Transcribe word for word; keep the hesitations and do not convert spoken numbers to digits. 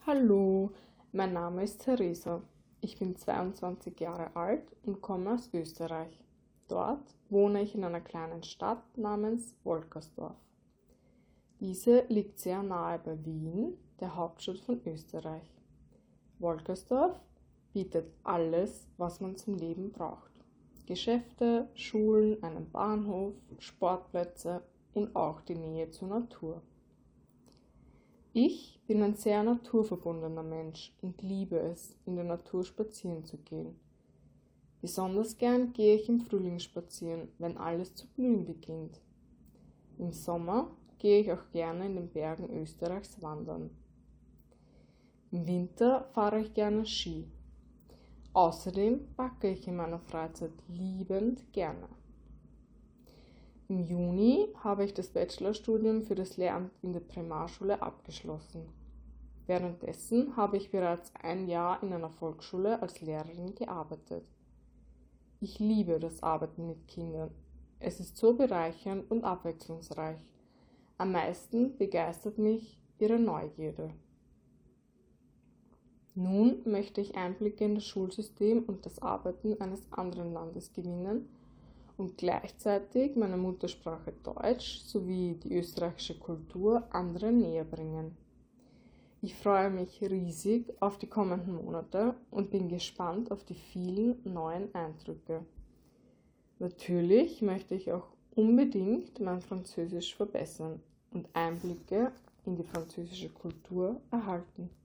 Hallo, mein Name ist Theresa. Ich bin zweiundzwanzig Jahre alt und komme aus Österreich. Dort wohne ich in einer kleinen Stadt namens Wolkersdorf. Diese liegt sehr nahe bei Wien, der Hauptstadt von Österreich. Wolkersdorf bietet alles, was man zum Leben braucht. Geschäfte, Schulen, einen Bahnhof, Sportplätze und auch die Nähe zur Natur. Ich bin ein sehr naturverbundener Mensch und liebe es, in der Natur spazieren zu gehen. Besonders gern gehe ich im Frühling spazieren, wenn alles zu blühen beginnt. Im Sommer gehe ich auch gerne in den Bergen Österreichs wandern. Im Winter fahre ich gerne Ski. Außerdem backe ich in meiner Freizeit liebend gerne. Im Juni habe ich das Bachelorstudium für das Lehramt in der Primarschule abgeschlossen. Währenddessen habe ich bereits ein Jahr in einer Volksschule als Lehrerin gearbeitet. Ich liebe das Arbeiten mit Kindern. Es ist so bereichernd und abwechslungsreich. Am meisten begeistert mich ihre Neugierde. Nun möchte ich Einblicke in das Schulsystem und das Arbeiten eines anderen Landes gewinnen und gleichzeitig meine Muttersprache Deutsch sowie die österreichische Kultur anderen näher bringen. Ich freue mich riesig auf die kommenden Monate und bin gespannt auf die vielen neuen Eindrücke. Natürlich möchte ich auch unbedingt mein Französisch verbessern und Einblicke in die französische Kultur erhalten.